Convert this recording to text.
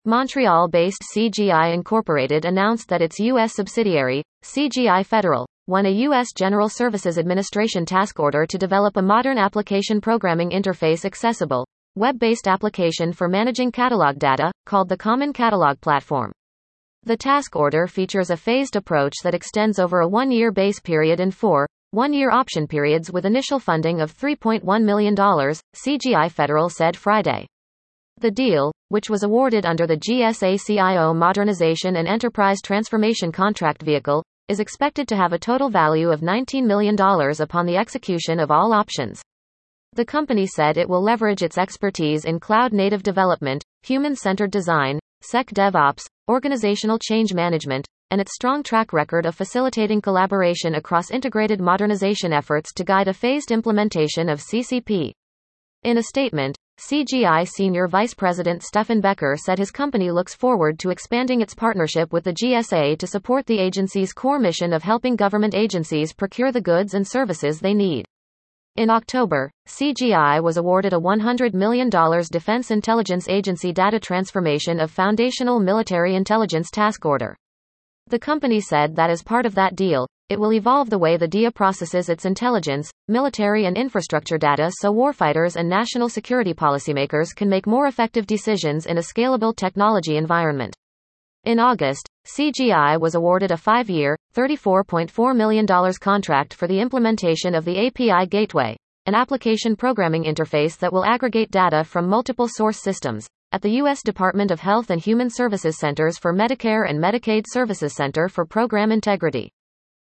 Montreal-based CGI Incorporated announced that its U.S. subsidiary, CGI Federal, won a U.S. General Services Administration task order to develop a modern application programming interface accessible, web-based application for managing catalog data, called the Common Catalog Platform. The task order features a phased approach that extends over a one-year base period and 4 one-year option periods with initial funding of $3.1 million, CGI Federal said Friday. The deal, which was awarded under the GSA-CIO Modernization and Enterprise Transformation Contract Vehicle, is expected to have a total value of $19 million upon the execution of all options. The company said it will leverage its expertise in cloud-native development, human-centered design, SecDevOps, organizational change management, and its strong track record of facilitating collaboration across integrated modernization efforts to guide a phased implementation of CCP. In a statement, CGI Senior Vice President Stefan Becker said his company looks forward to expanding its partnership with the GSA to support the agency's core mission of helping government agencies procure the goods and services they need. In October, CGI was awarded a $100 million Defense Intelligence Agency Data Transformation of Foundational Military Intelligence Task Order. The company said that as part of that deal, it will evolve the way the DIA processes its intelligence, military and infrastructure data so warfighters and national security policymakers can make more effective decisions in a scalable technology environment. In August, CGI was awarded a 5-year, $34.4 million contract for the implementation of the API Gateway, an application programming interface that will aggregate data from multiple source systems, at the U.S. Department of Health and Human Services Centers for Medicare and Medicaid Services Center for Program Integrity.